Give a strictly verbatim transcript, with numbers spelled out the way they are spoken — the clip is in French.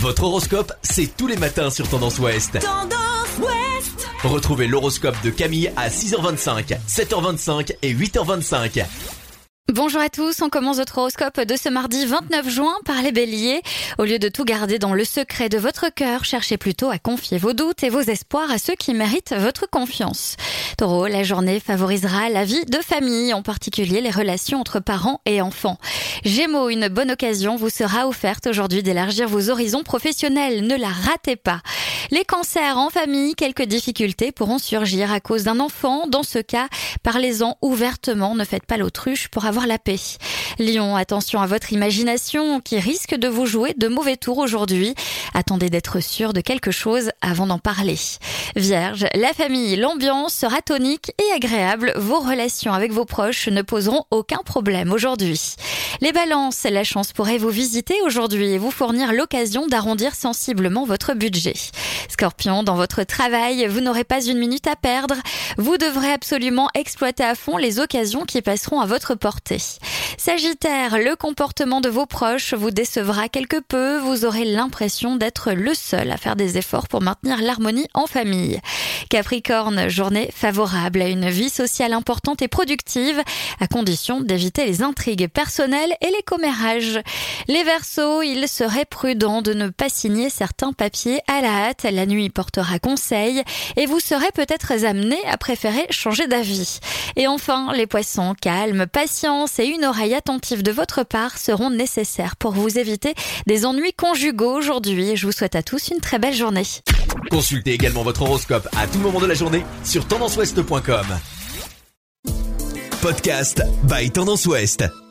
Votre horoscope, c'est tous les matins sur Tendance Ouest. Tendance Ouest. Retrouvez l'horoscope de Camille à six heures vingt-cinq, sept heures vingt-cinq et huit heures vingt-cinq. Bonjour à tous, on commence votre horoscope de ce mardi vingt-neuf juin par les béliers. Au lieu de tout garder dans le secret de votre cœur, cherchez plutôt à confier vos doutes et vos espoirs à ceux qui méritent votre confiance. Taureau, la journée favorisera la vie de famille, en particulier les relations entre parents et enfants. Gémeaux, une bonne occasion vous sera offerte aujourd'hui d'élargir vos horizons professionnels, ne la ratez pas. Les cancers en famille, quelques difficultés pourront surgir à cause d'un enfant. Dans ce cas, parlez-en ouvertement, ne faites pas l'autruche pour avoir la paix. Lion, attention à votre imagination qui risque de vous jouer de mauvais tours aujourd'hui. Attendez d'être sûr de quelque chose avant d'en parler. Vierge, la famille, l'ambiance sera tonique et agréable. Vos relations avec vos proches ne poseront aucun problème aujourd'hui. Les balances, la chance pourrait vous visiter aujourd'hui et vous fournir l'occasion d'arrondir sensiblement votre budget. Scorpion, dans votre travail, vous n'aurez pas une minute à perdre. Vous devrez absolument exploiter à fond les occasions qui passeront à votre portée. Sagittaire, le comportement de vos proches vous décevra quelque peu. Vous aurez l'impression d'être le seul à faire des efforts pour maintenir l'harmonie en famille. Capricorne, journée favorable à une vie sociale importante et productive, à condition d'éviter les intrigues personnelles et les commérages. Les Verseaux, il serait prudent de ne pas signer certains papiers à la hâte. La nuit portera conseil et vous serez peut-être amené à préférer changer d'avis. Et enfin, les Poissons, calme, patience et une oreille attentive de votre part seront nécessaires pour vous éviter des ennuis conjugaux aujourd'hui. Je vous souhaite à tous une très belle journée. Consultez également votre horoscope à tout moment de la journée sur tendance ouest point com. Podcast by Tendance Ouest.